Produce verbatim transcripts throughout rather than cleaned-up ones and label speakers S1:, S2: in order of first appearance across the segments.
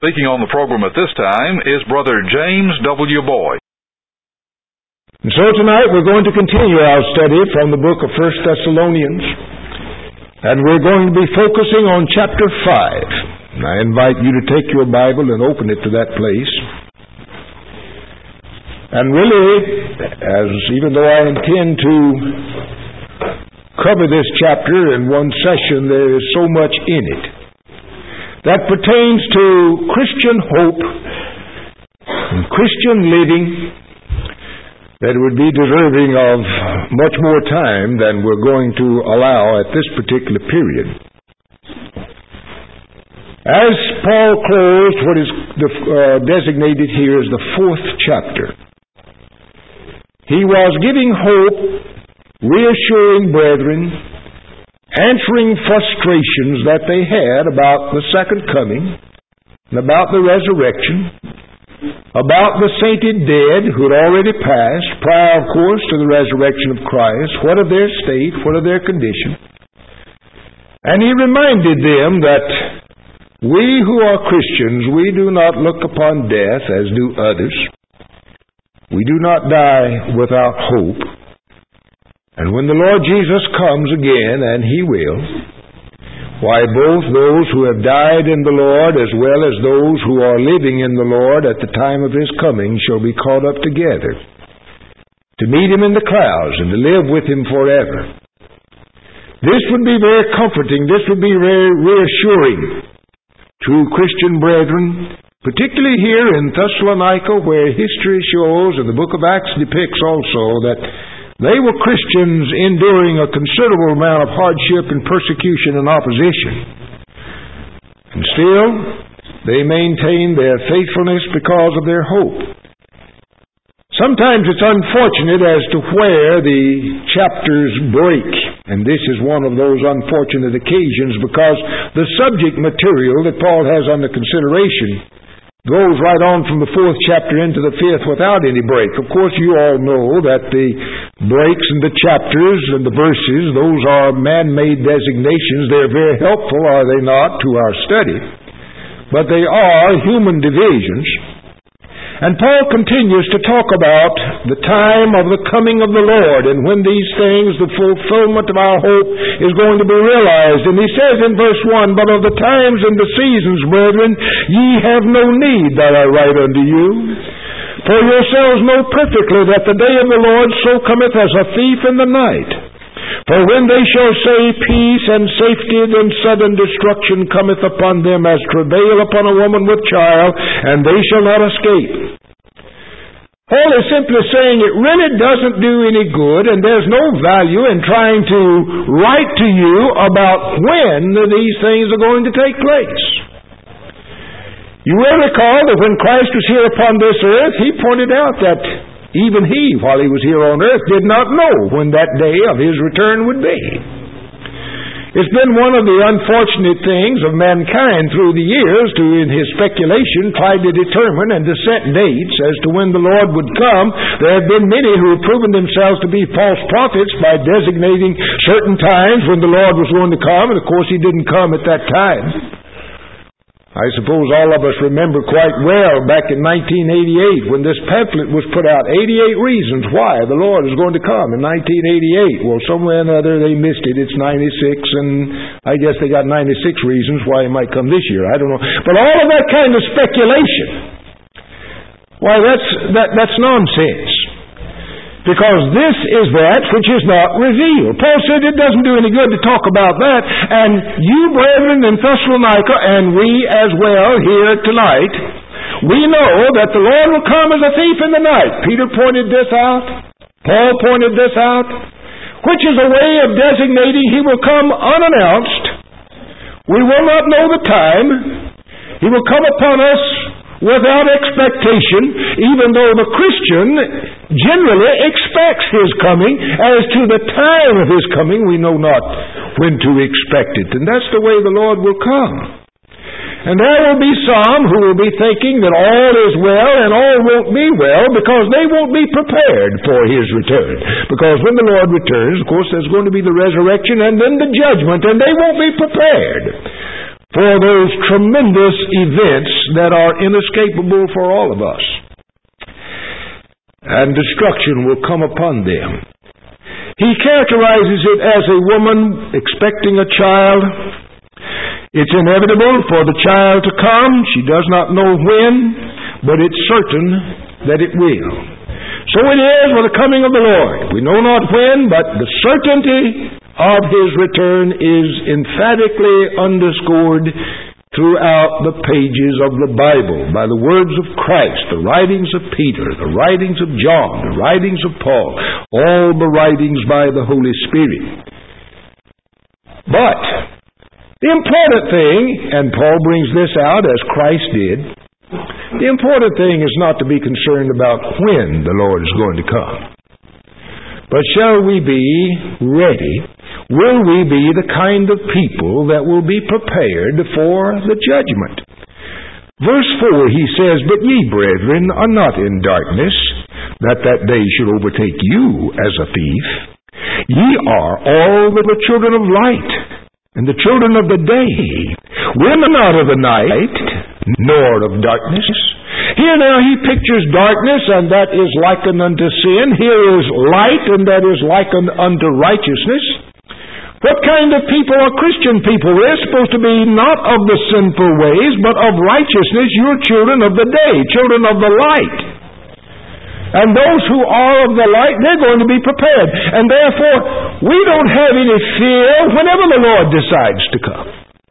S1: Speaking on the program at this time is Brother James W. Boyd.
S2: And so tonight we're going to continue our study from the book of First Thessalonians, and we're going to be focusing on chapter five. And I invite you to take your Bible and open it to that place. And really, as even though I intend to cover this chapter in one session, there is so much in it that pertains to Christian hope and Christian living that would be deserving of much more time than we're going to allow at this particular period. As Paul closed what is uh, designated here as the fourth chapter, he was giving hope, reassuring brethren, answering frustrations that they had about the second coming, and about the resurrection, about the sainted dead who had already passed, prior, of course, to the resurrection of Christ. What of their state? What of their condition? And he reminded them that we who are Christians, we do not look upon death as do others. We do not die without hope. And when the Lord Jesus comes again, and He will, why both those who have died in the Lord as well as those who are living in the Lord at the time of His coming shall be caught up together to meet Him in the clouds and to live with Him forever. This would be very comforting. This would be very reassuring to Christian brethren, particularly here in Thessalonica, where history shows, and the book of Acts depicts also, that they were Christians enduring a considerable amount of hardship and persecution and opposition. And still, they maintained their faithfulness because of their hope. Sometimes it's unfortunate as to where the chapters break. And this is one of those unfortunate occasions, because the subject material that Paul has under consideration goes right on from the fourth chapter into the fifth without any break. Of course, you all know that the breaks in the chapters and the verses, those are man-made designations. They're very helpful, are they not, to our study? But they are human divisions. And Paul continues to talk about the time of the coming of the Lord, and when these things, the fulfillment of our hope, is going to be realized. And he says in verse one, "But of the times and the seasons, brethren, ye have no need that I write unto you. For yourselves know perfectly that the day of the Lord so cometh as a thief in the night. For when they shall say peace and safety, then sudden destruction cometh upon them as travail upon a woman with child, and they shall not escape." Paul is simply saying it really doesn't do any good, and there's no value in trying to write to you about when these things are going to take place. You will recall that when Christ was here upon this earth, He pointed out that even He, while He was here on earth, did not know when that day of His return would be. It's been one of the unfortunate things of mankind through the years to, in his speculation, try to determine and to set dates as to when the Lord would come. There have been many who have proven themselves to be false prophets by designating certain times when the Lord was going to come, and of course He didn't come at that time. I suppose all of us remember quite well back in nineteen eighty-eight when this pamphlet was put out, eighty-eight reasons why the Lord is going to come in nineteen eighty-eight. Well, somewhere or another they missed it. It's ninety-six, and I guess they got ninety-six reasons why He might come this year. I don't know. But all of that kind of speculation, why, that's, that, that's nonsense. Because this is that which is not revealed. Paul said it doesn't do any good to talk about that. And you, brethren, in Thessalonica, and we as well here tonight, we know that the Lord will come as a thief in the night. Peter pointed this out. Paul pointed this out. Which is a way of designating He will come unannounced. We will not know the time. He will come upon us without expectation, even though the Christian generally expects His coming. As to the time of His coming, we know not when to expect it. And that's the way the Lord will come. And there will be some who will be thinking that all is well and all won't be well because they won't be prepared for His return. Because when the Lord returns, of course, there's going to be the resurrection and then the judgment, and they won't be prepared. for those tremendous events that are inescapable for all of us. And destruction will come upon them. He characterizes it as a woman expecting a child. It's inevitable for the child to come. She does not know when, but it's certain that it will. So it is with the coming of the Lord. We know not when, but the certainty of His return is emphatically underscored throughout the pages of the Bible by the words of Christ, the writings of Peter, the writings of John, the writings of Paul, all the writings by the Holy Spirit. But the important thing, and Paul brings this out as Christ did, the important thing is not to be concerned about when the Lord is going to come. But shall we be ready? Will we be the kind of people that will be prepared for the judgment? Verse four, he says, "But ye, brethren, are not in darkness, that that day should overtake you as a thief. Ye are all the children of light, and the children of the day. We're not of the night, nor of darkness." Here now he pictures darkness, and that is likened unto sin. Here is light, and that is likened unto righteousness. What kind of people are Christian people? They're supposed to be not of the sinful ways, but of righteousness. You're children of the day, children of the light. And those who are of the light, they're going to be prepared. And therefore, we don't have any fear whenever the Lord decides to come.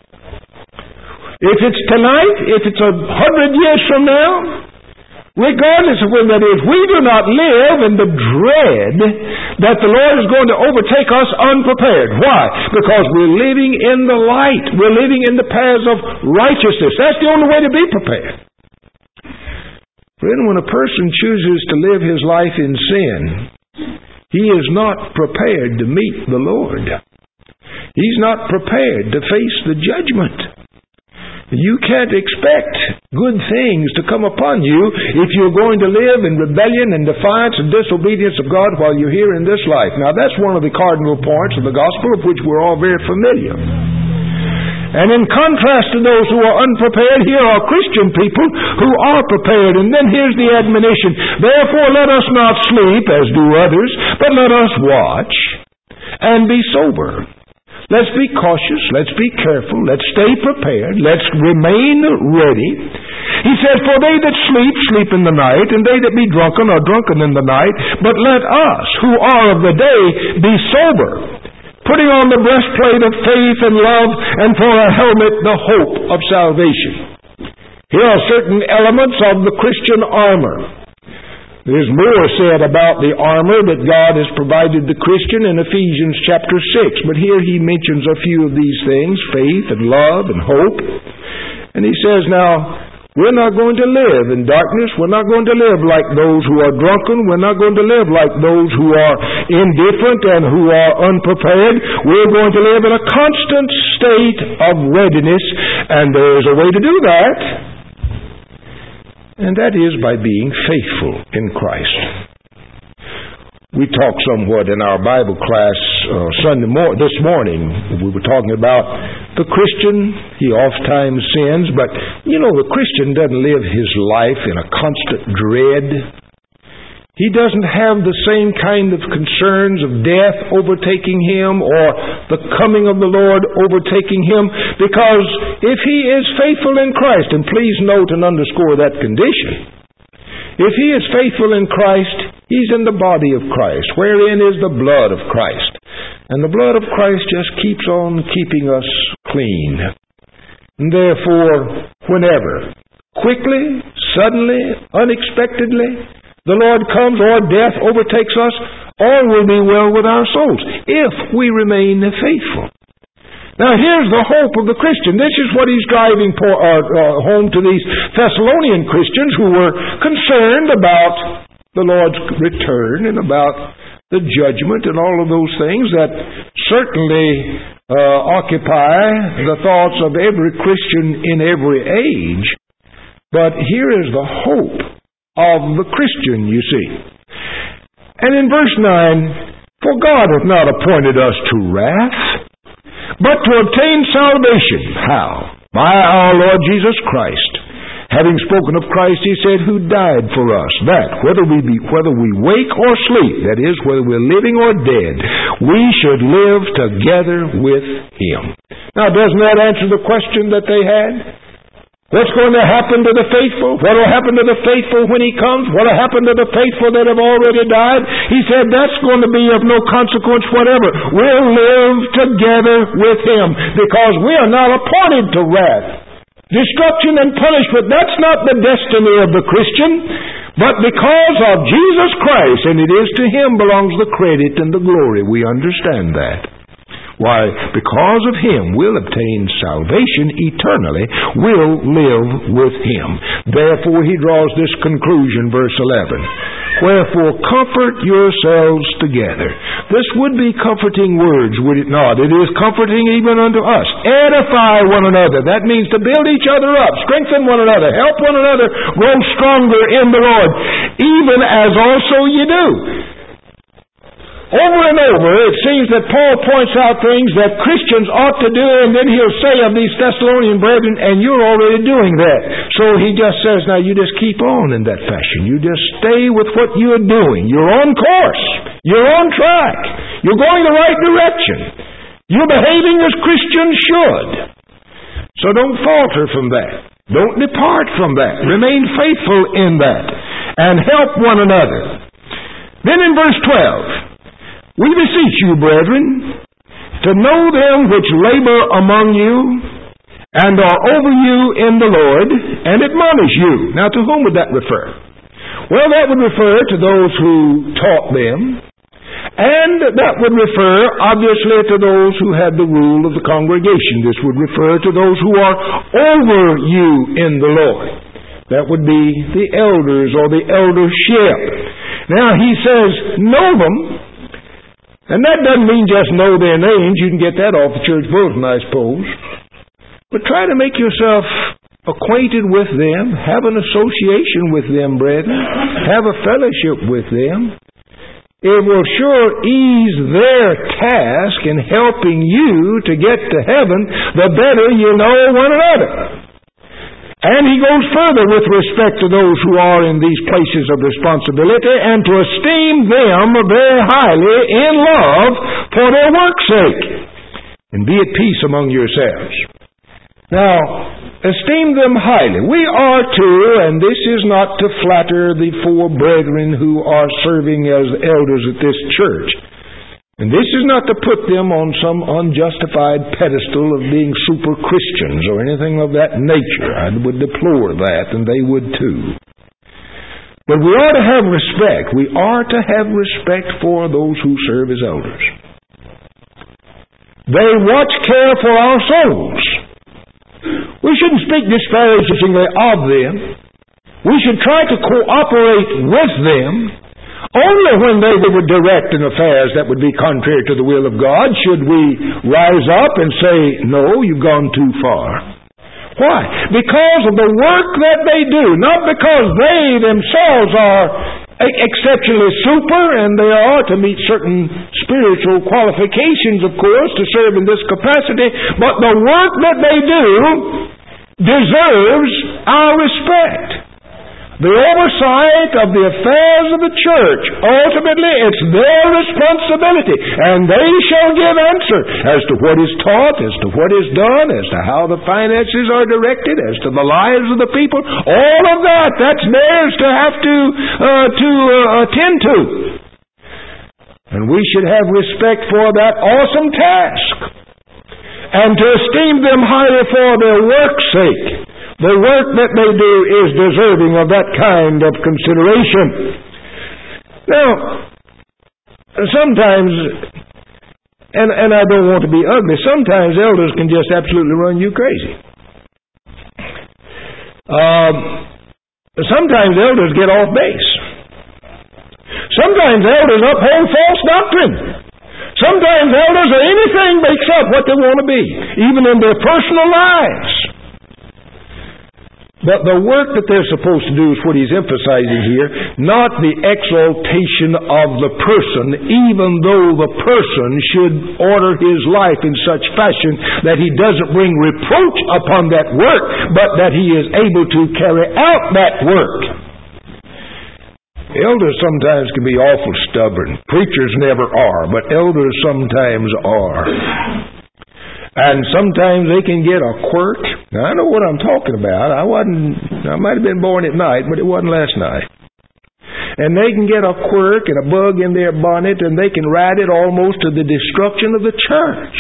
S2: If it's tonight, if it's a hundred years from now, regardless of when that is, we do not live in the dread that the Lord is going to overtake us unprepared. Why? Because we're living in the light. We're living in the paths of righteousness. That's the only way to be prepared. Friend, when a person chooses to live his life in sin, he is not prepared to meet the Lord. He's not prepared to face the judgment. You can't expect good things to come upon you if you're going to live in rebellion and defiance and disobedience of God while you're here in this life. Now, that's one of the cardinal points of the gospel, of which we're all very familiar. And in contrast to those who are unprepared, here are Christian people who are prepared. And then here's the admonition: "Therefore let us not sleep as do others, but let us watch and be sober." Let's be cautious. Let's be careful. Let's stay prepared. Let's remain ready. He said, "For they that sleep, sleep in the night, and they that be drunken are drunken in the night. But let us, who are of the day, be sober, putting on the breastplate of faith and love, and for a helmet the hope of salvation." Here are certain elements of the Christian armor. There's more said about the armor that God has provided the Christian in Ephesians chapter six. But here he mentions a few of these things: faith and love and hope. And he says, now, we're not going to live in darkness. We're not going to live like those who are drunken. We're not going to live like those who are indifferent and who are unprepared. We're going to live in a constant state of readiness. And there's a way to do that. And that is by being faithful in Christ. We talked somewhat in our Bible class uh, Sunday mor- this morning. We were talking about the Christian. He oftentimes sins, but you know, the Christian doesn't live his life in a constant dread. He doesn't have the same kind of concerns of death overtaking him or the coming of the Lord overtaking him, because if he is faithful in Christ, and please note and underscore that condition, if he is faithful in Christ, he's in the body of Christ, wherein is the blood of Christ. And the blood of Christ just keeps on keeping us clean. And therefore, whenever, quickly, suddenly, unexpectedly, the Lord comes or death overtakes us, all will be well with our souls if we remain faithful. Now here's the hope of the Christian. This is what he's driving for, uh, uh, home to these Thessalonian Christians who were concerned about the Lord's return and about the judgment and all of those things that certainly uh, occupy the thoughts of every Christian in every age. But here is the hope of the Christian, you see. And in verse nine, "For God hath not appointed us to wrath, but to obtain salvation." How? My our Lord Jesus Christ, having spoken of Christ, he said, who died for us, that whether we be whether we wake or sleep, that is, whether we're living or dead, we should live together with him. Now, doesn't that answer the question that they had? What's going to happen to the faithful? What will happen to the faithful when he comes? What will happen to the faithful that have already died? He said that's going to be of no consequence whatever. We'll live together with him because we are not appointed to wrath. Destruction and punishment, that's not the destiny of the Christian, but because of Jesus Christ, and it is to him belongs the credit and the glory. We understand that. Why, because of him we'll obtain salvation eternally. We'll live with him. Therefore he draws this conclusion, verse eleven. Wherefore comfort yourselves together. This would be comforting words, would it not? It is comforting even unto us. Edify one another. That means to build each other up, strengthen one another, help one another grow stronger in the Lord, even as also you do. Over and over, it seems that Paul points out things that Christians ought to do, and then he'll say of these Thessalonian brethren, and you're already doing that. So he just says, now you just keep on in that fashion. You just stay with what you're doing. You're on course. You're on track. You're going the right direction. You're behaving as Christians should. So don't falter from that. Don't depart from that. Remain faithful in that. And help one another. Then in verse twelve, we beseech you, brethren, to know them which labor among you, and are over you in the Lord, and admonish you. Now, to whom would that refer? Well, that would refer to those who taught them, and that would refer, obviously, to those who had the rule of the congregation. This would refer to those who are over you in the Lord. That would be the elders or the eldership. Now, he says, know them. And that doesn't mean just know their names. You can get that off the church bulletin, I suppose. But try to make yourself acquainted with them. Have an association with them, brethren. Have a fellowship with them. It will sure ease their task in helping you to get to heaven the better you know one another. And he goes further with respect to those who are in these places of responsibility, and to esteem them very highly in love for their work's sake, and be at peace among yourselves. Now, esteem them highly. We are to, and this is not to flatter the four brethren who are serving as elders at this church. And this is not to put them on some unjustified pedestal of being super Christians or anything of that nature. I would deplore that, and they would too. But we ought to have respect. We are to have respect for those who serve as elders. They watch care for our souls. We shouldn't speak disparagingly of them. We should try to cooperate with them. Only when they would direct in affairs that would be contrary to the will of God should we rise up and say, no, you've gone too far. Why? Because of the work that they do, not because they themselves are exceptionally super and they are to meet certain spiritual qualifications, of course, to serve in this capacity, but the work that they do deserves our respect. The oversight of the affairs of the church, ultimately it's their responsibility, and they shall give answer as to what is taught, as to what is done, as to how the finances are directed, as to the lives of the people. All of that, that's theirs to have to, uh, to uh, attend to. And we should have respect for that awesome task, and to esteem them highly for their work's sake. The work that they do is deserving of that kind of consideration. Now, sometimes, and, and I don't want to be ugly, sometimes elders can just absolutely run you crazy. Um, sometimes elders get off base. Sometimes elders uphold false doctrine. Sometimes elders are anything except what they want to be, even in their personal lives. But the work that they're supposed to do is what he's emphasizing here, not the exaltation of the person, even though the person should order his life in such fashion that he doesn't bring reproach upon that work, but that he is able to carry out that work. Elders sometimes can be awful stubborn. Preachers never are, but elders sometimes are. And sometimes they can get a quirk. Now, I know what I'm talking about. I wasn't, I might have been born at night, but it wasn't last night. And they can get a quirk and a bug in their bonnet, and they can ride it almost to the destruction of the church.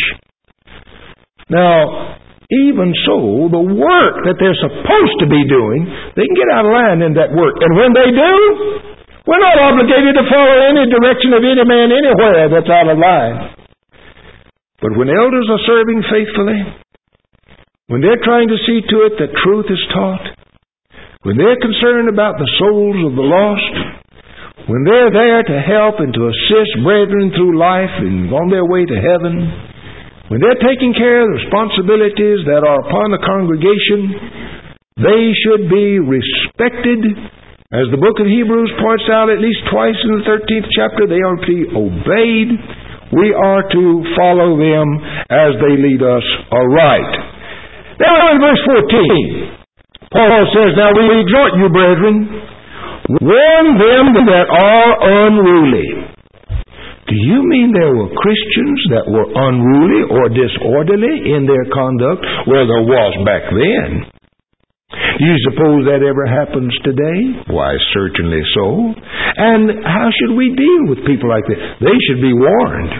S2: Now, even so, the work that they're supposed to be doing, they can get out of line in that work. And when they do, we're not obligated to follow any direction of any man anywhere that's out of line. But when elders are serving faithfully, when they're trying to see to it that truth is taught, when they're concerned about the souls of the lost, when they're there to help and to assist brethren through life and on their way to heaven, when they're taking care of the responsibilities that are upon the congregation, they should be respected. As the book of Hebrews points out at least twice in the thirteenth chapter, they are to be obeyed. We are to follow them as they lead us aright. Now in verse fourteen, Paul says, Now we exhort you, brethren, warn them that are unruly. Do you mean there were Christians that were unruly or disorderly in their conduct? Well, there was back then. Do you suppose that ever happens today? Why, certainly so. And how should we deal with people like that? They should be warned.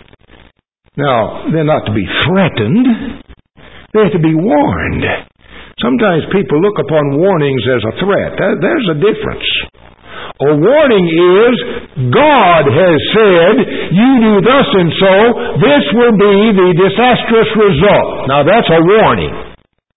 S2: Now, they're not to be threatened. They're to be warned. Sometimes people look upon warnings as a threat. There's a difference. A warning is, God has said, you do thus and so, this will be the disastrous result. Now, that's a warning.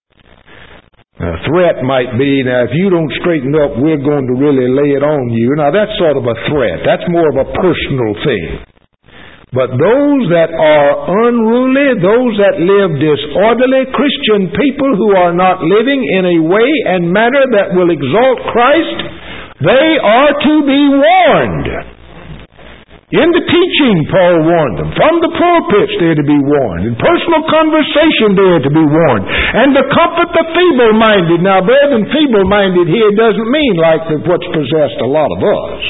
S2: A threat might be, now if you don't straighten up, we're going to really lay it on you. Now that's sort of a threat. That's more of a personal thing. But those that are unruly, those that live disorderly, Christian people who are not living in a way and manner that will exalt Christ, they are to be warned. In the teaching, Paul warned them. From the pulpits, they are to be warned. In personal conversation, they are to be warned. And to comfort the feeble-minded. Now, brethren, feeble-minded here doesn't mean like what's possessed a lot of us.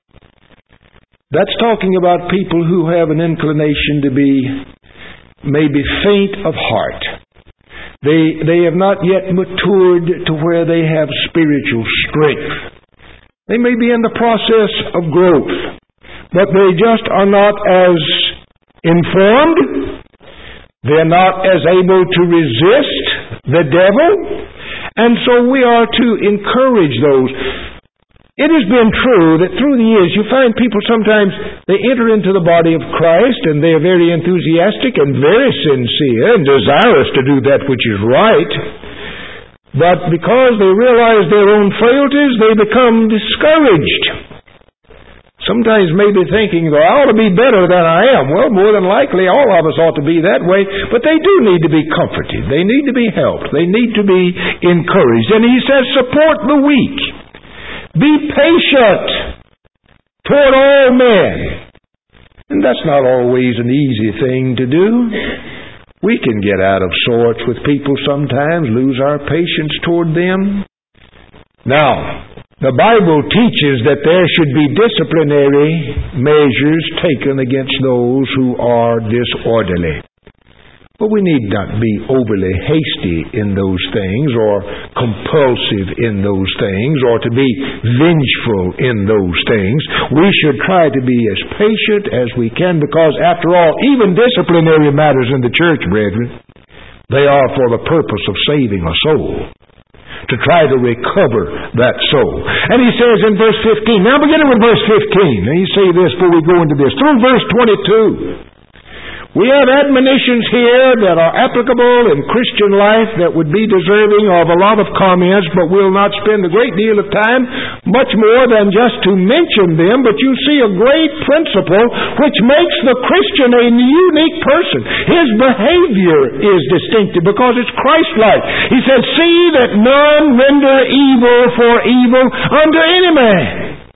S2: That's talking about people who have an inclination to be maybe faint of heart. They, they have not yet matured to where they have spiritual strength. They may be in the process of growth. But they just are not as informed. They're not as able to resist the devil. And so we are to encourage those. It has been true that through the years you find people sometimes, they enter into the body of Christ and they are very enthusiastic and very sincere and desirous to do that which is right. But because they realize their own frailties, they become discouraged. Sometimes maybe thinking, well, I ought to be better than I am. Well, more than likely, all of us ought to be that way. But they do need to be comforted. They need to be helped. They need to be encouraged. And he says, support the weak. Be patient toward all men. And that's not always an easy thing to do. We can get out of sorts with people sometimes, lose our patience toward them. Now, the Bible teaches that there should be disciplinary measures taken against those who are disorderly. But we need not be overly hasty in those things or compulsive in those things or to be vengeful in those things. We should try to be as patient as we can because, after all, even disciplinary matters in the church, brethren, they are for the purpose of saving a soul. To try to recover that soul. And he says in verse fifteen, now beginning with verse fifteen, and you say this before we go into this, through verse twenty-two, We have admonitions here that are applicable in Christian life that would be deserving of a lot of comments, but we'll not spend a great deal of time, much more than just to mention them. But you see a great principle which makes the Christian a unique person. His behavior is distinctive because it's Christ-like. He said, "See that none render evil for evil unto any man."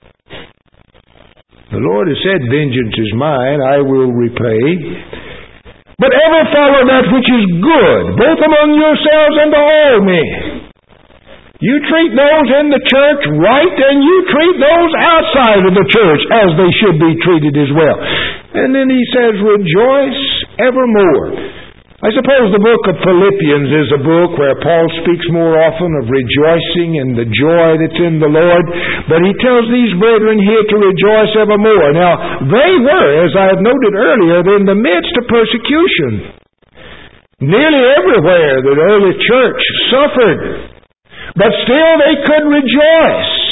S2: The Lord has said, "Vengeance is mine, I will repay. But ever follow that which is good, both among yourselves and to all men." You treat those in the church right, and you treat those outside of the church as they should be treated as well. And then he says, "Rejoice evermore." I suppose the book of Philippians is a book where Paul speaks more often of rejoicing and the joy that's in the Lord, but he tells these brethren here to rejoice evermore. Now, they were, as I have noted earlier, in the midst of persecution. Nearly everywhere the early church suffered, but still they could rejoice.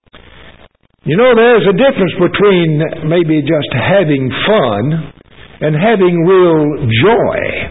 S2: You know, there's a difference between maybe just having fun and having real joy.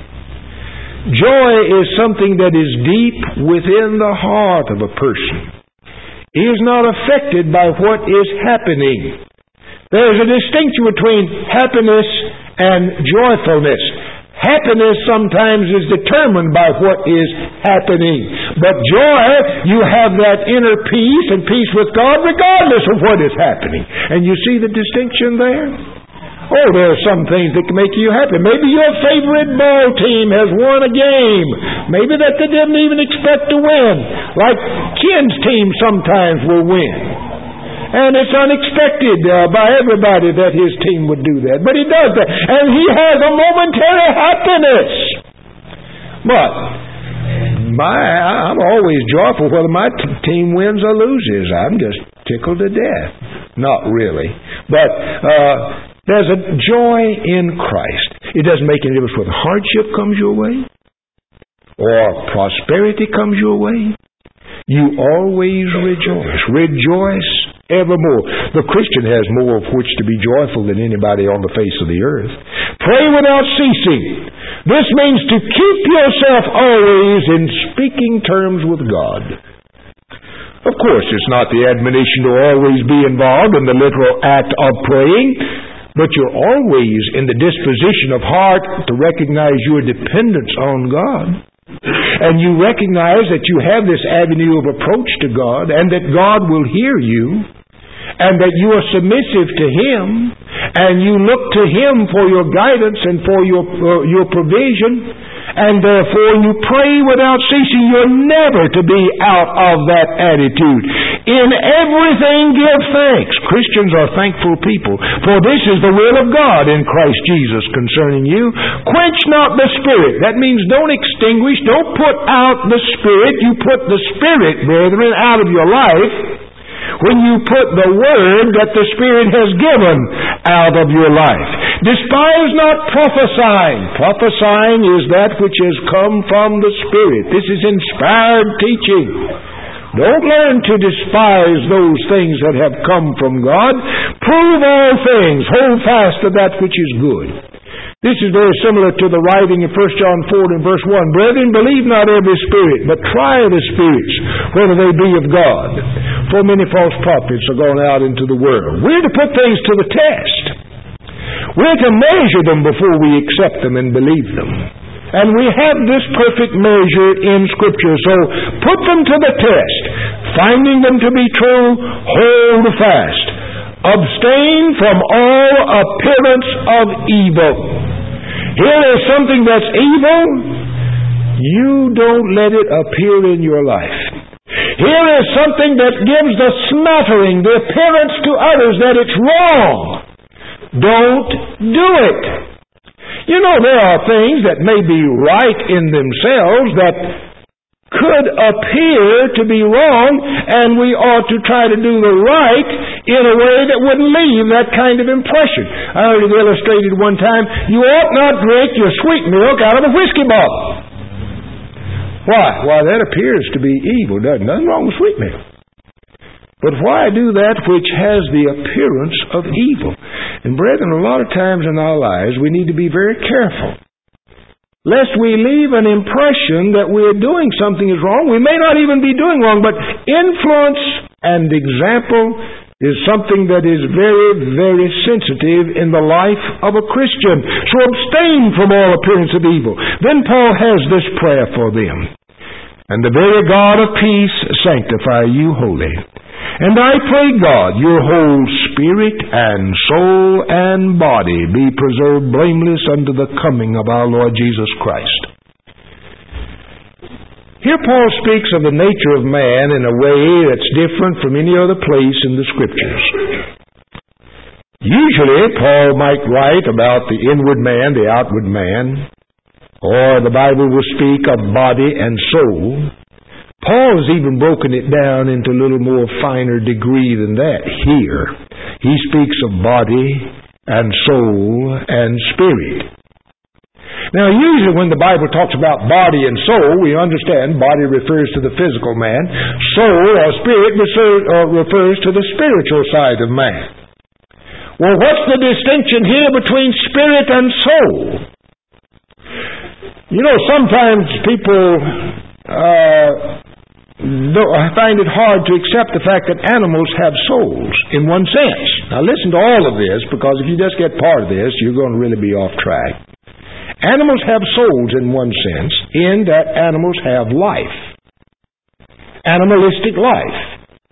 S2: Joy is something that is deep within the heart of a person. He is not affected by what is happening. There is a distinction between happiness and joyfulness. Happiness sometimes is determined by what is happening. But joy, you have that inner peace and peace with God regardless of what is happening. And you see the distinction there? Oh, there are some things that can make you happy. Maybe your favorite ball team has won a game. Maybe that they didn't even expect to win. Like Ken's team sometimes will win. And it's unexpected uh, by everybody that his team would do that. But he does that. And he has a momentary happiness. But my, I'm always joyful whether my t- team wins or loses. I'm just tickled to death. Not really. But uh, there's a joy in Christ. It doesn't make any difference whether hardship comes your way or prosperity comes your way. You always rejoice. Rejoice evermore. The Christian has more of which to be joyful than anybody on the face of the earth. Pray without ceasing. This means to keep yourself always in speaking terms with God. Of course, it's not the admonition to always be involved in the literal act of praying, but you're always in the disposition of heart to recognize your dependence on God. And you recognize that you have this avenue of approach to God, and that God will hear you, and that you are submissive to Him, and you look to Him for your guidance and for your uh, your provision, and therefore you pray without ceasing. You're never to be out of that attitude. In everything give thanks. Christians are thankful people, for this is the will of God in Christ Jesus concerning you. Quench not the Spirit. That means don't extinguish, don't put out the Spirit. You put the Spirit, brethren, out of your life when you put the Word that the Spirit has given out of your life. Despise not prophesying. Prophesying is that which has come from the Spirit. This is inspired teaching. Don't learn to despise those things that have come from God. Prove all things. Hold fast to that which is good. This is very similar to the writing in First John four and verse one. Brethren, believe not every spirit, but try the spirits, whether they be of God. For many false prophets are gone out into the world. We're to put things to the test. We're to measure them before we accept them and believe them. And we have this perfect measure in Scripture. So put them to the test. Finding them to be true, hold fast. Abstain from all appearance of evil. Here is something that's evil. You don't let it appear in your life. Here is something that gives the smattering, the appearance to others that it's wrong. Don't do it. You know, there are things that may be right in themselves that could appear to be wrong, and we ought to try to do the right in a way that wouldn't leave that kind of impression. I heard it illustrated one time, you ought not drink your sweet milk out of a whiskey bottle. Why? Why, that appears to be evil, doesn't it? Nothing wrong with sweet milk. But why do that which has the appearance of evil? And brethren, a lot of times in our lives we need to be very careful, lest we leave an impression that we're doing something is wrong. We may not even be doing wrong, but influence and example is something that is very, very sensitive in the life of a Christian. So abstain from all appearance of evil. Then Paul has this prayer for them. And the very God of peace sanctify you wholly. And I pray God, your whole spirit and soul and body be preserved blameless unto the coming of our Lord Jesus Christ. Here Paul speaks of the nature of man in a way that's different from any other place in the Scriptures. Usually Paul might write about the inward man, the outward man, or the Bible will speak of body and soul. Paul has even broken it down into a little more finer degree than that here. He speaks of body and soul and spirit. Now, usually when the Bible talks about body and soul, we understand body refers to the physical man. Soul or spirit refers to the spiritual side of man. Well, what's the distinction here between spirit and soul? You know, sometimes people uh, find it hard to accept the fact that animals have souls in one sense. Now, listen to all of this, because if you just get part of this, you're going to really be off track. Animals have souls in one sense, in that animals have life. Animalistic life.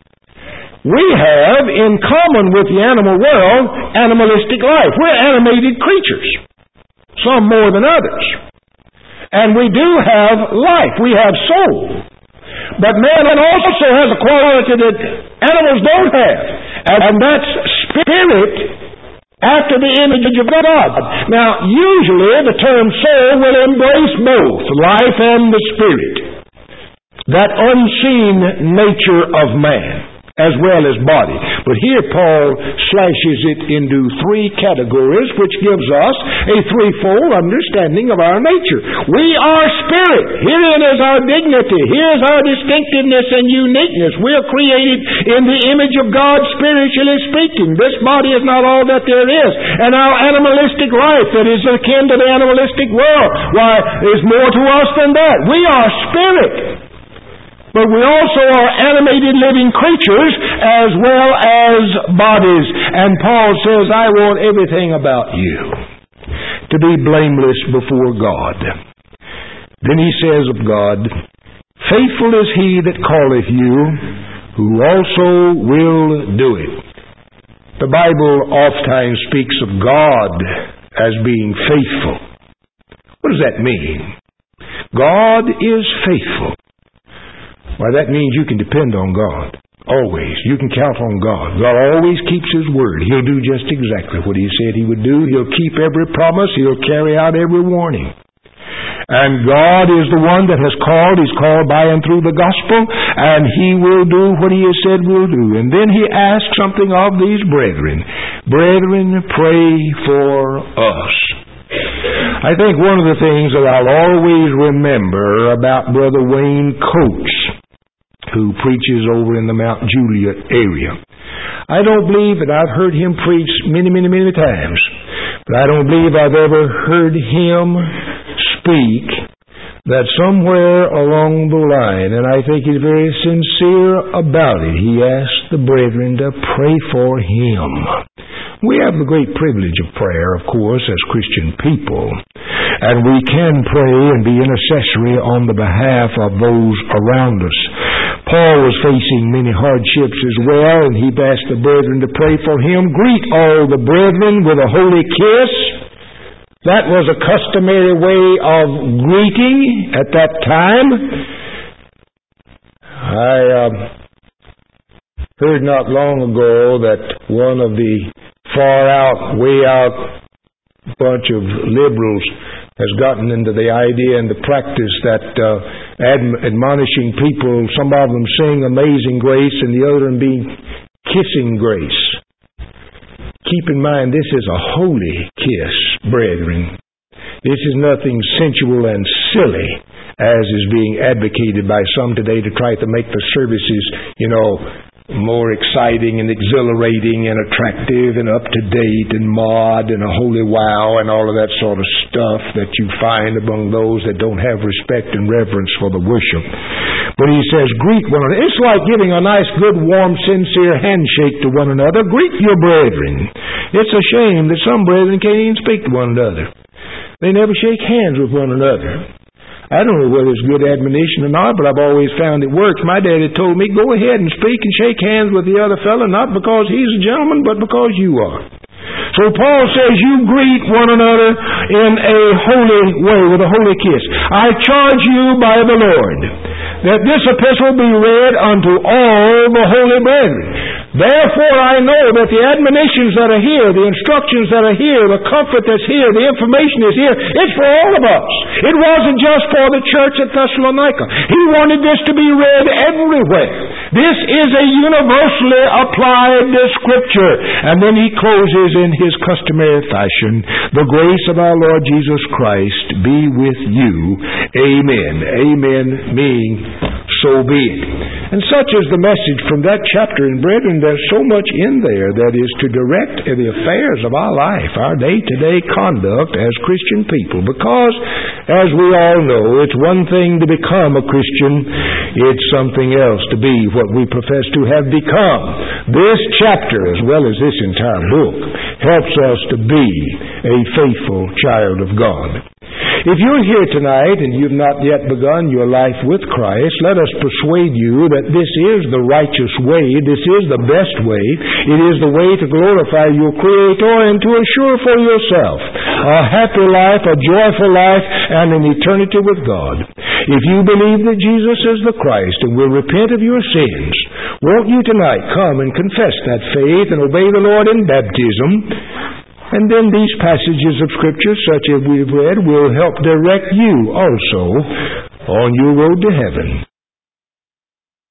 S2: We have, in common with the animal world, animalistic life. We're animated creatures, some more than others. And we do have life. We have soul. But man also has a quality that animals don't have, and that's spirit after the image of God. Now, usually the term soul will embrace both life and the spirit, that unseen nature of man, as well as body. But here Paul slashes it into three categories, which gives us a threefold understanding of our nature. We are spirit. Herein is our dignity. Here is our distinctiveness and uniqueness. We are created in the image of God, spiritually speaking. This body is not all that there is. And our animalistic life that is akin to the animalistic world, why, is more to us than that. We are spirit. But we also are animated living creatures as well as bodies. And Paul says, I want everything about you to be blameless before God. Then he says of God, faithful is he that calleth you, who also will do it. The Bible oftentimes speaks of God as being faithful. What does that mean? God is faithful. Why, that means you can depend on God. Always. You can count on God. God always keeps His word. He'll do just exactly what He said He would do. He'll keep every promise. He'll carry out every warning. And God is the one that has called. He's called by and through the gospel, and He will do what He has said will do. And then He asks something of these brethren. Brethren, pray for us. I think one of the things that I'll always remember about Brother Wayne Coates, who preaches over in the Mount Juliet area. I don't believe that I've heard him preach many, many, many times, but I don't believe I've ever heard him speak that somewhere along the line, and I think he's very sincere about it, he asked the brethren to pray for him. We have the great privilege of prayer, of course, as Christian people, and we can pray and be intercessory on the behalf of those around us. Paul was facing many hardships as well, and he asked the brethren to pray for him. Greet all the brethren with a holy kiss. That was a customary way of greeting at that time. I uh, heard not long ago that one of the far out, way out bunch of liberals has gotten into the idea and the practice that uh, adm- admonishing people, some of them sing Amazing Grace and the other one being Kissing Grace. Keep in mind, this is a holy kiss, brethren. This is nothing sensual and silly as is being advocated by some today to try to make the services, you know, more exciting and exhilarating and attractive and up-to-date and mod and a holy wow and all of that sort of stuff that you find among those that don't have respect and reverence for the worship. But he says, greet one another. It's like giving a nice, good, warm, sincere handshake to one another. Greet your brethren. It's a shame that some brethren can't even speak to one another. They never shake hands with one another. I don't know whether it's good admonition or not, but I've always found it works. My daddy told me, go ahead and speak and shake hands with the other fellow, not because he's a gentleman, but because you are. So Paul says, you greet one another in a holy way, with a holy kiss. I charge you by the Lord, that this epistle be read unto all the holy brethren. Therefore I know that the admonitions that are here, the instructions that are here, the comfort that's here, the information is here, it's for all of us. It wasn't just for the church at Thessalonica. He wanted this to be read everywhere. This is a universally applied scripture. And then he closes in his customary fashion, the grace of our Lord Jesus Christ be with you. Amen. Amen meaning so be it. And such is the message from that chapter. And brethren, there's so much in there that is to direct the affairs of our life, our day-to-day conduct as Christian people. Because, as we all know, it's one thing to become a Christian, it's something else to be what we profess to have become. This chapter, as well as this entire book, helps us to be a faithful child of God. If you're here tonight and you've not yet begun your life with Christ, let us persuade you that this is the righteous way, this is the best way, it is the way to glorify your Creator and to assure for yourself a happy life, a joyful life, and an eternity with God. If you believe that Jesus is the Christ and will repent of your sins, won't you tonight come and confess that faith and obey the Lord in baptism? And then these passages of Scripture, such as we've read, will help direct you also on your road to heaven.